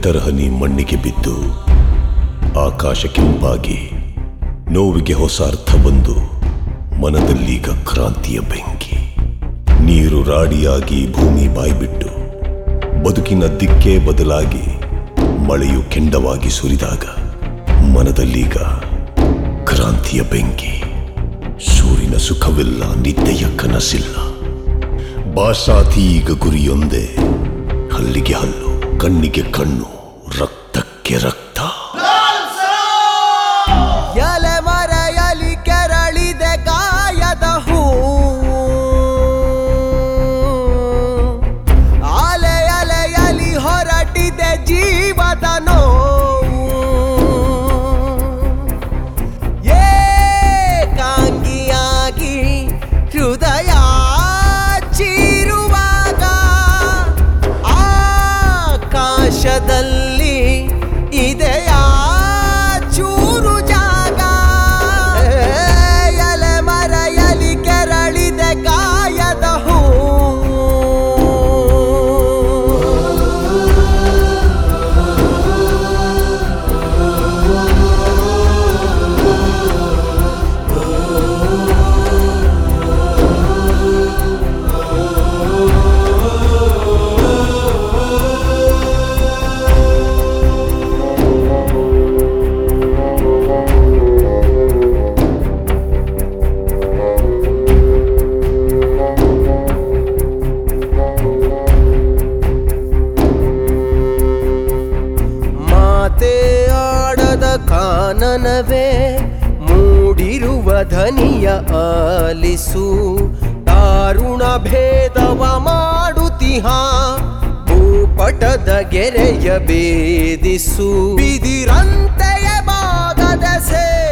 ನೆತ್ತರ ಹನಿ ಮಣ್ಣಿಗೆ ಬಿದ್ದು ಆಕಾಶ ಕೆಂಪಾಗಿ ನೋವಿಗೆ ಹೊಸ ಅರ್ಥ ಬಂದು ಮನದಲ್ಲೀಗ ಕ್ರಾಂತಿಯ ಬೆಂಕಿ. ನೀರು ರಾಡಿಯಾಗಿ ಭೂಮಿ ಬಾಯ್ಬಿಟ್ಟು ಬದುಕಿನ ದಿಕ್ಕೇ ಬದಲಾಗಿ ಮಳೆಯು ಕೆಂಡವಾಗಿ ಸುರಿದಾಗ ಮನದಲ್ಲೀಗ ಕ್ರಾಂತಿಯ ಬೆಂಕಿ. ಸೂರಿನ ಸುಖವಿಲ್ಲ, ನಿದ್ದೆಯ ಕನಸಿಲ್ಲ. ಭಾಷಾತಿ ಈಗ ಗುರಿಯೊಂದೇ, ಹಲ್ಲಿಗೆ ಹಲ್ಲು, ಕಣ್ಣಿಗೆ ಕಣ್ಣು, ರಕ್ತಕ್ಕೆ ರಕ್ತ. ಎಲೆ ಮರೆಯಲಿ ಕೆರಳಿದೆ ಗಾಯದ ಹೂ, ಅಲೆ ಅಲೆಯಲಿ ಹೊರಟಿದೆ ಜೀವದ ನೋವು. ಏಕಾಂಗಿಯಾಗಿ ಹೃದಯ ಚೀರುವಾಗ ಆಕಾಶದಲ್ಲಿ ಇದೆಯಾ ಚೂರು ಜಾಗ. ಎಲೆ ಮರೆಯಲಿ ಕೆರಳಿದೆ ಗಾಯದ ಹೂ. ಆಡದ ಕಾನನವೇ ಮೂಡಿರುವ ಧನಿಯ ಆಲಿಸು. ದಾರುಣ ಭೇದವ ಮಾಡುತ್ತಿಹ ಭೂಪಟದ ಗೆರೆಯ ಭೇದಿಸು. ಬಿದಿರಂತೆಯ ಭಾಗದ ಸೇ